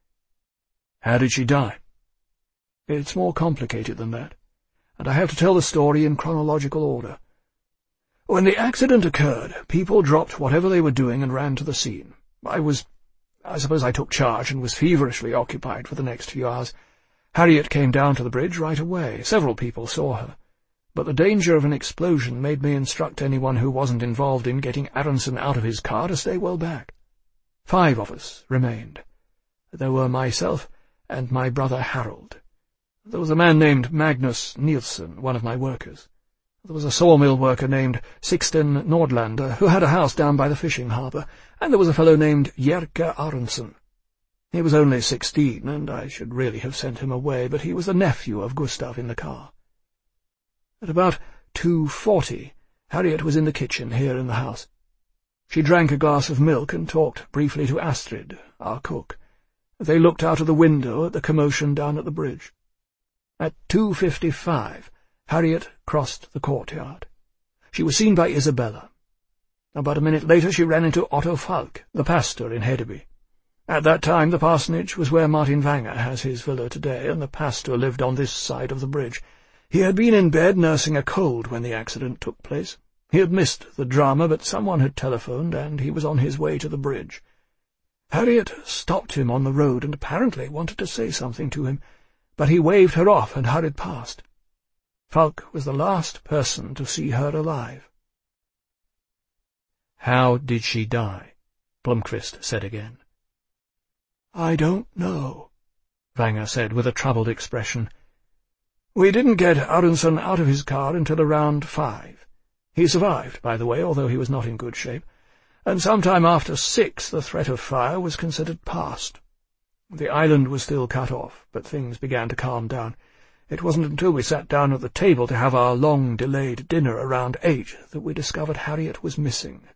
How did she die?
It's more complicated than that, and I have to tell the story in chronological order. When the accident occurred, people dropped whatever they were doing and ran to the scene. I was... I suppose I took charge and was feverishly occupied for the next few hours. Harriet came down to the bridge right away. Several people saw her. But the danger of an explosion made me instruct anyone who wasn't involved in getting Aronson out of his car to stay well back. Five of us remained. There were myself and my brother Harold. There was a man named Magnus Nielsen, one of my workers. There was a sawmill worker named Sixten Nordlander, who had a house down by the fishing harbour, and there was a fellow named Jerker Aronson. He was only sixteen, and I should really have sent him away, but he was the nephew of Gustav in the car. At about two forty, Harriet was in the kitchen here in the house. She drank a glass of milk and talked briefly to Astrid, our cook. They looked out of the window at the commotion down at the bridge. At two fifty-five, Harriet crossed the courtyard. She was seen by Isabella. About a minute later she ran into Otto Falk, the pastor in Hedeby. At that time the parsonage was where Martin Vanger has his villa today, and the pastor lived on this side of the bridge. He had been in bed nursing a cold when the accident took place. He had missed the drama, but someone had telephoned, and he was on his way to the bridge. Harriet stopped him on the road and apparently wanted to say something to him, but he waved her off and hurried past. Falk was the last person to see her alive.
"How did she die?" Blomqvist said again.
"I don't know," Wenger said with a troubled expression. "We didn't get Aronson out of his car until around five. He survived, by the way, although he was not in good shape, and sometime after six the threat of fire was considered past. The island was still cut off, but things began to calm down. It wasn't until we sat down at the table to have our long-delayed dinner around eight that we discovered Harriet was missing.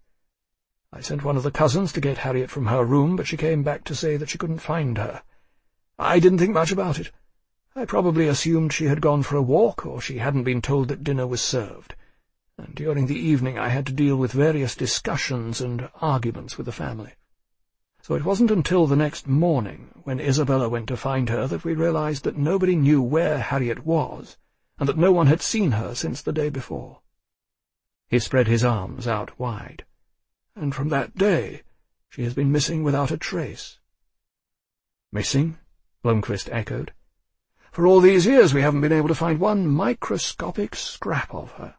I sent one of the cousins to get Harriet from her room, but she came back to say that she couldn't find her. I didn't think much about it. I probably assumed she had gone for a walk, or she hadn't been told that dinner was served, and during the evening I had to deal with various discussions and arguments with the family. So it wasn't until the next morning, when Isabella went to find her, that we realized that nobody knew where Harriet was, and that no one had seen her since the day before." He spread his arms out wide. "And from that day she has been missing without a trace." "Missing?" Blomqvist echoed. "For all these years we haven't been able to find one microscopic scrap of her."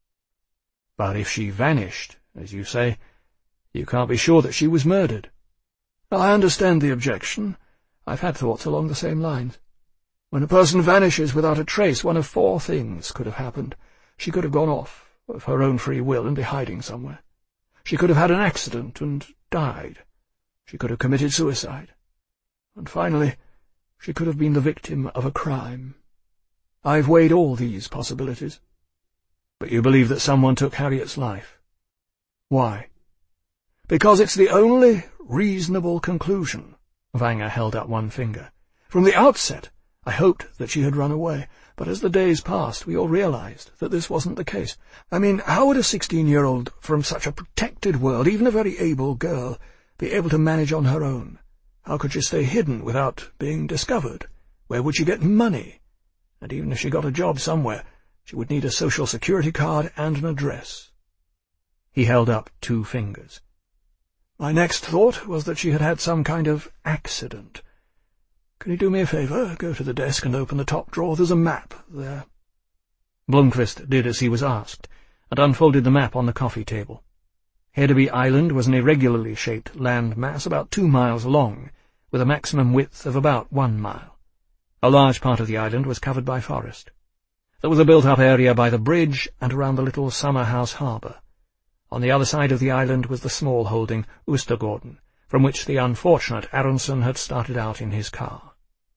"But if she vanished, as you say, you can't be sure that she was murdered." "I understand the objection. I've had thoughts along the same lines. When a person vanishes without a trace, one of four things could have happened. She could have gone off of her own free will and be hiding somewhere. She could have had an accident and died. She could have committed suicide. And finally, she could have been the victim of a crime. I've weighed all these possibilities." "But you believe that someone took Harriet's life?" "Why?" "Because it's the only reasonable conclusion." Wenger held up one finger. "From the outset, I hoped that she had run away, but as the days passed, we all realized that this wasn't the case. I mean, how would a sixteen-year-old from such a protected world, even a very able girl, be able to manage on her own? How could she stay hidden without being discovered? Where would she get money? And even if she got a job somewhere, she would need a social security card and an address." He held up two fingers. "My next thought was that she had had some kind of accident. Can you do me a favour? Go to the desk and open the top drawer. There's a map there."
Blomqvist did as he was asked, and unfolded the map on the coffee table. Hedeby Island was an irregularly shaped land mass about two miles long, with a maximum width of about one mile. A large part of the island was covered by forest. There was a built-up area by the bridge and around the little summer-house harbour. On the other side of the island was the small holding Oostergården, from which the unfortunate Aronson had started out in his car.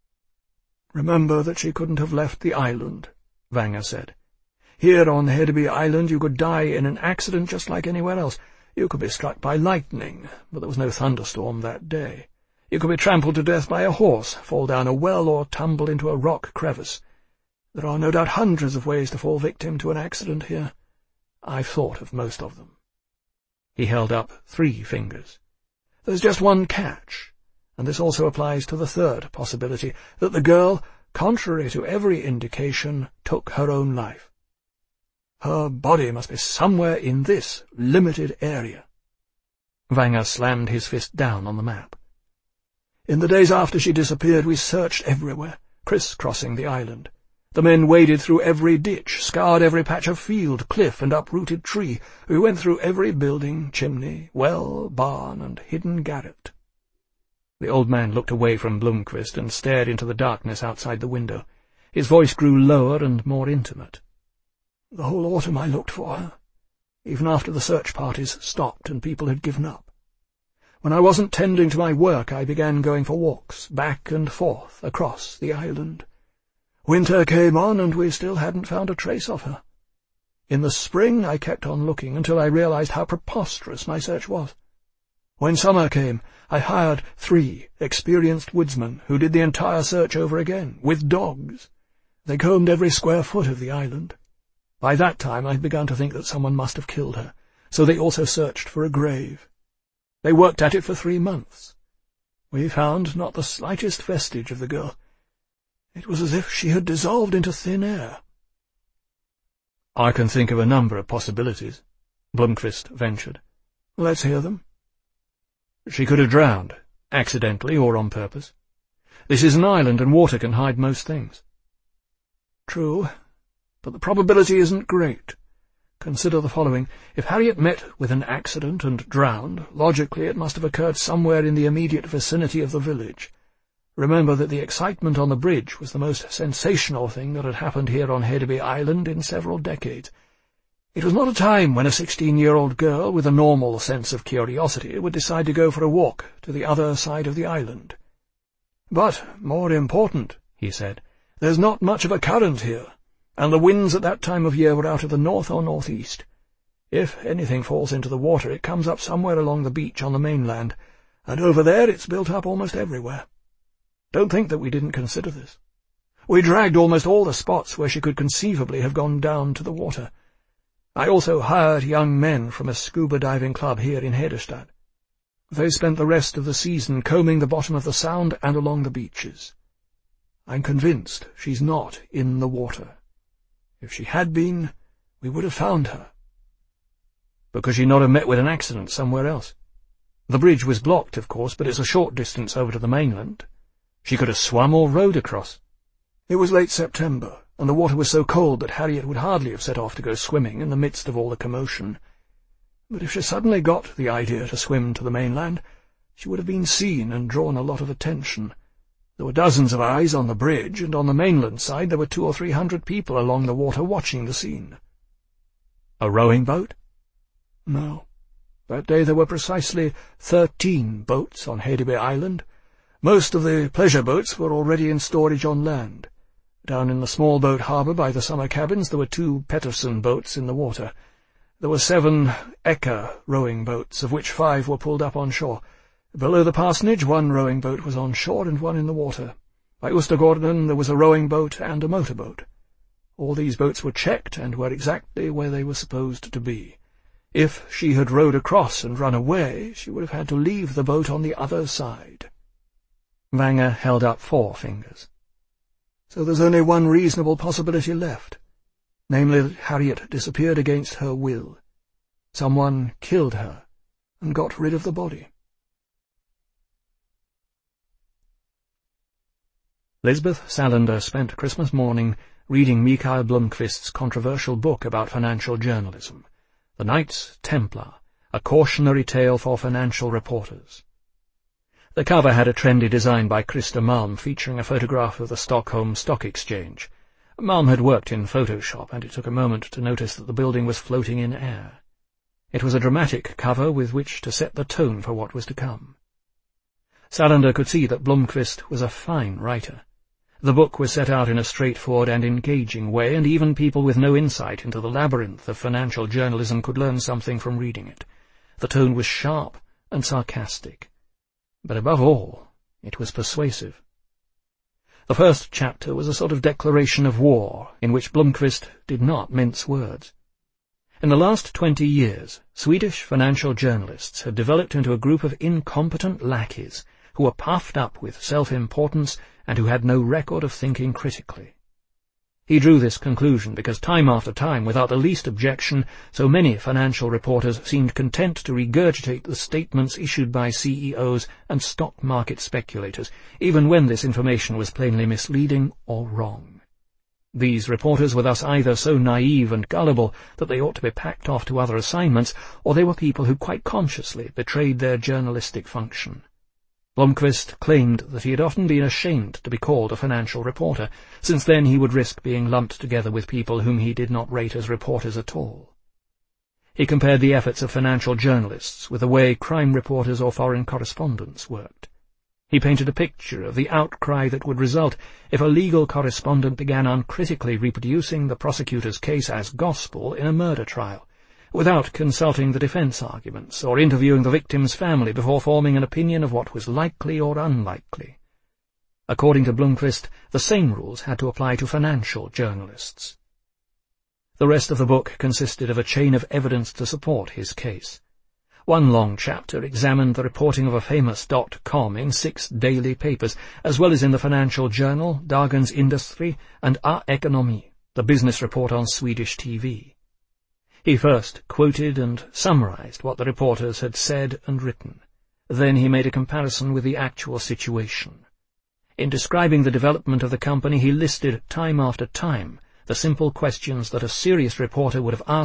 "Remember that she couldn't have left the island," Wenger said. "Here on Hedeby Island you could die in an accident just like anywhere else. You could be struck by lightning, but there was no thunderstorm that day. You could be trampled to death by a horse, fall down a well, or tumble into a rock crevice. There are no doubt hundreds of ways to fall victim to an accident here. I've thought of most of them." He held up three fingers. "There's just one catch, and this also applies to the third possibility, that the girl, contrary to every indication, took her own life. Her body must be somewhere in this limited area." Wenger slammed his fist down on the map. "In the days after she disappeared, we searched everywhere, criss-crossing the island. The men waded through every ditch, scoured every patch of field, cliff, and uprooted tree. We went through every building, chimney, well, barn, and hidden garret." The old man looked away from Blomqvist and stared into the darkness outside the window. His voice grew lower and more intimate. "The whole autumn I looked for her, even after the search parties stopped and people had given up. When I wasn't tending to my work, I began going for walks, back and forth, across the island. Winter came on, and we still hadn't found a trace of her. In the spring I kept on looking until I realized how preposterous my search was. When summer came, I hired three experienced woodsmen who did the entire search over again, with dogs. They combed every square foot of the island. By that time I'd begun to think that someone must have killed her, so they also searched for a grave. They worked at it for three months. We found not the slightest vestige of the girl. It was as if she had dissolved into thin air." "I can think of a number of possibilities," Blomqvist ventured. "Let's hear them." "She could have drowned, accidentally or on purpose. This is an island, and water can hide most things." "True, but the probability isn't great.
consider the following. If Harriet met with an accident and drowned, logically it must have occurred somewhere in the immediate vicinity of the village. Remember that the excitement on the bridge was the most sensational thing that had happened here on Hedeby Island in several decades. It was not a time when a sixteen-year-old girl with a normal sense of curiosity would decide to go for a walk to the other side of the island. But, more important, he said, there's not much of a current here, and the winds at that time of year were out of the north or northeast. If anything falls into the water, it comes up somewhere along the beach on the mainland, and over there it's built up almost everywhere. Don't think that we didn't consider this. We dragged almost all the spots where she could conceivably have gone down to the water. I also hired young men from a scuba diving club here in Hedestad. They spent the rest of the season combing the bottom of the Sound and along the beaches. I'm convinced she's not in the water. If she had been, we would have found her.
But could she not have met with an accident somewhere else? The bridge was blocked, of course, but it's a short distance over to the mainland. She could have swum or rowed across.
It was late September, and the water was so cold that Harriet would hardly have set off to go swimming in the midst of all the commotion. But if she suddenly got the idea to swim to the mainland, she would have been seen and drawn a lot of attention. There were dozens of eyes on the bridge, and on the mainland side there were two or three hundred people along the water watching the scene.
A rowing boat?
No. That day there were precisely thirteen boats on Hedeby Island. Most of the pleasure boats were already in storage on land. Down in the small boat harbour by the summer cabins there were two Petterson boats in the water. There were seven Eka rowing boats, of which five were pulled up on shore. Below the parsonage one rowing boat was on shore and one in the water. By Oostergården there was a rowing boat and a motorboat. All these boats were checked and were exactly where they were supposed to be. If she had rowed across and run away, she would have had to leave the boat on the other side.
Wenger held up four fingers.
So there's only one reasonable possibility left, namely that Harriet disappeared against her will. Someone killed her and got rid of the body.
Lisbeth Salander spent Christmas morning reading Mikael Blomkvist's controversial book about financial journalism, The Knights Templar, a cautionary tale for financial reporters. The cover had a trendy design by Christer Malm featuring a photograph of the Stockholm Stock Exchange. Malm had worked in Photoshop, and it took a moment to notice that the building was floating in air. It was a dramatic cover with which to set the tone for what was to come. Salander could see that Blomkvist was a fine writer. The book was set out in a straightforward and engaging way, and even people with no insight into the labyrinth of financial journalism could learn something from reading it. The tone was sharp and sarcastic. But above all, it was persuasive. The first chapter was a sort of declaration of war, in which Blomkvist did not mince words. In the last twenty years, Swedish financial journalists had developed into a group of incompetent lackeys who were puffed up with self-importance and who had no record of thinking critically. He drew this conclusion because time after time, without the least objection, so many financial reporters seemed content to regurgitate the statements issued by C E Os and stock market speculators, even when this information was plainly misleading or wrong. These reporters were thus either so naive and gullible that they ought to be packed off to other assignments, or they were people who quite consciously betrayed their journalistic function. Blomkvist claimed that he had often been ashamed to be called a financial reporter, since then he would risk being lumped together with people whom he did not rate as reporters at all. He compared the efforts of financial journalists with the way crime reporters or foreign correspondents worked. He painted a picture of the outcry that would result if a legal correspondent began uncritically reproducing the prosecutor's case as gospel in a murder trial, without consulting the defense arguments or interviewing the victim's family before forming an opinion of what was likely or unlikely. According to Blomkvist, the same rules had to apply to financial journalists. The rest of the book consisted of a chain of evidence to support his case. One long chapter examined the reporting of a famous dot-com in six daily papers, as well as in the Financial Journal, Dagens Industri, and A Ekonomi, the business report on Swedish T V. He first quoted and summarized what the reporters had said and written. Then he made a comparison with the actual situation. In describing the development of the company, he listed time after time the simple questions that a serious reporter would have asked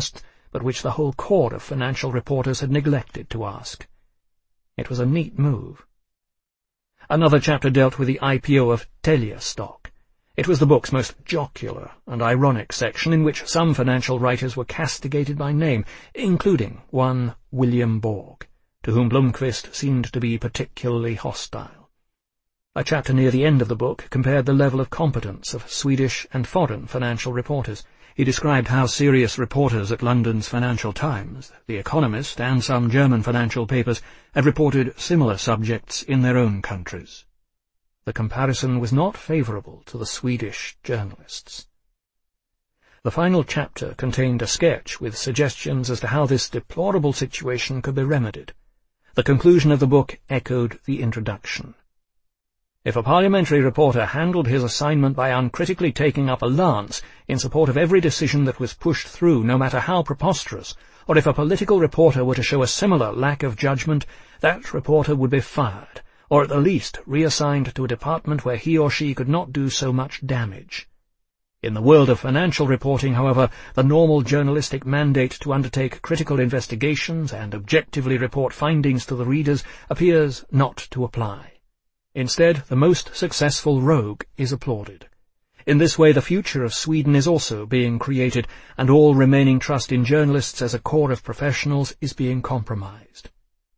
but which the whole corps of financial reporters had neglected to ask. It was a neat move. Another chapter dealt with the I P O of Telia stock. It was the book's most jocular and ironic section, in which some financial writers were castigated by name, including one William Borg, to whom Blomqvist seemed to be particularly hostile. A chapter near the end of the book compared the level of competence of Swedish and foreign financial reporters. He described how serious reporters at London's Financial Times, The Economist, and some German financial papers had reported similar subjects in their own countries. The comparison was not favourable to the Swedish journalists. The final chapter contained a sketch with suggestions as to how this deplorable situation could be remedied. The conclusion of the book echoed the introduction. If a parliamentary reporter handled his assignment by uncritically taking up a lance in support of every decision that was pushed through, no matter how preposterous, or if a political reporter were to show a similar lack of judgment, that reporter would be fired, or at the least reassigned to a department where he or she could not do so much damage. In the world of financial reporting, however, the normal journalistic mandate to undertake critical investigations and objectively report findings to the readers appears not to apply. Instead, the most successful rogue is applauded. In this way, the future of Sweden is also being created, and all remaining trust in journalists as a corps of professionals is being compromised.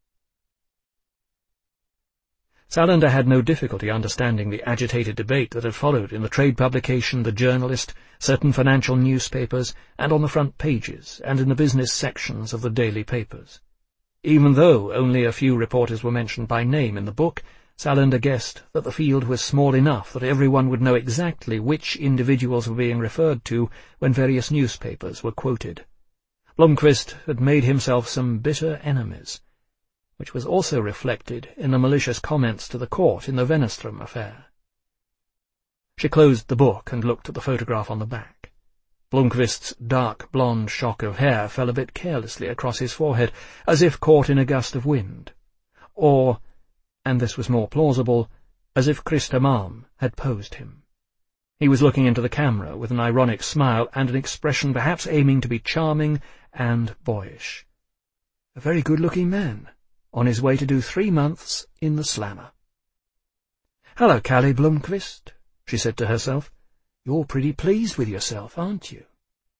Salander had no difficulty understanding the agitated debate that had followed in the trade publication The Journalist, certain financial newspapers, and on the front pages, and in the business sections of the daily papers. Even though only a few reporters were mentioned by name in the book, Salander guessed that the field was small enough that everyone would know exactly which individuals were being referred to when various newspapers were quoted. Blomqvist had made himself some bitter enemies, which was also reflected in the malicious comments to the court in the Wennerström affair. She closed the book and looked at the photograph on the back. Blomqvist's dark blonde shock of hair fell a bit carelessly across his forehead, as if caught in a gust of wind. Or, and this was more plausible, as if Christer Malm had posed him. He was looking into the camera with an ironic smile and an expression perhaps aiming to be charming and boyish. A very good-looking man, on his way to do three months in the slammer. "Hello, Kalle Blomqvist," she said to herself. "You're pretty pleased with yourself, aren't you?"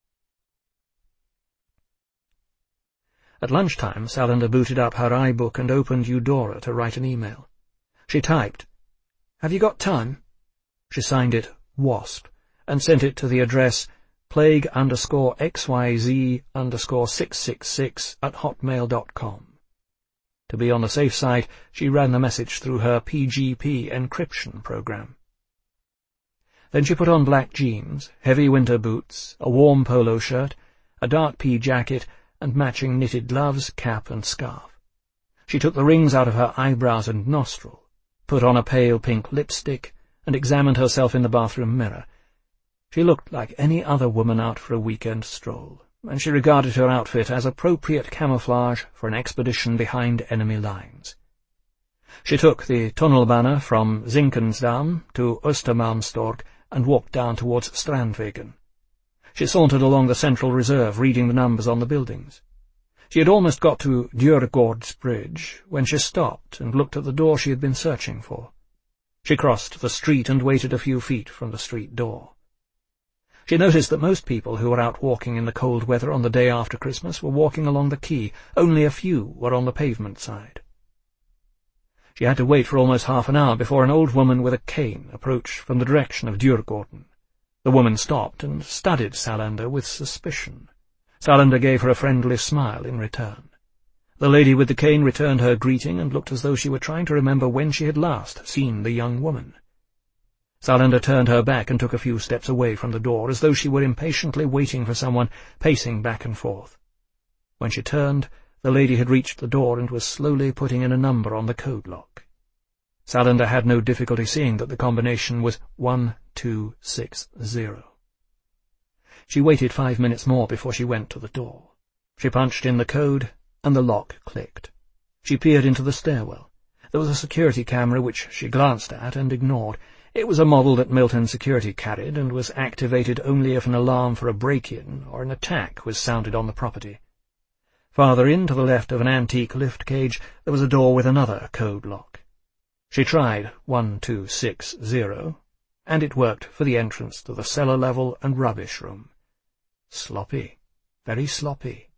At lunchtime, Salander booted up her iBook and opened Eudora to write an email. She typed, "Have you got time?" She signed it Wasp and sent it to the address plague underscore xyz underscore six six six at hotmail dot com. To be on the safe side, she ran the message through her P G P encryption program. Then she put on black jeans, heavy winter boots, a warm polo shirt, a dark pea jacket, and matching knitted gloves, cap, and scarf. She took the rings out of her eyebrows and nostril, put on a pale pink lipstick, and examined herself in the bathroom mirror. She looked like any other woman out for a weekend stroll, and she regarded her outfit as appropriate camouflage for an expedition behind enemy lines. She took the Tunnelbana from Zinkensdamm to Östermalmstorg and walked down towards Strandvägen. She sauntered along the Central Reserve, reading the numbers on the buildings. She had almost got to Djurgårds Bridge when she stopped and looked at the door she had been searching for. She crossed the street and waited a few feet from the street door. She noticed that most people who were out walking in the cold weather on the day after Christmas were walking along the quay. Only a few were on the pavement side. She had to wait for almost half an hour before an old woman with a cane approached from the direction of Djurgården. The woman stopped and studied Salander with suspicion. Salander gave her a friendly smile in return. The lady with the cane returned her greeting and looked as though she were trying to remember when she had last seen the young woman. Salander turned her back and took a few steps away from the door, as though she were impatiently waiting for someone, pacing back and forth. When she turned, the lady had reached the door and was slowly putting in a number on the code lock. Salander had no difficulty seeing that the combination was one two six zero. She waited five minutes more before she went to the door. She punched in the code, and the lock clicked. She peered into the stairwell. There was a security camera which she glanced at and ignored. It was a model that Milton Security carried and was activated only if an alarm for a break-in or an attack was sounded on the property. Farther in, to the left of an antique lift cage, there was a door with another code lock. She tried one two six zero, and it worked for the entrance to the cellar level and rubbish room. Sloppy, very sloppy.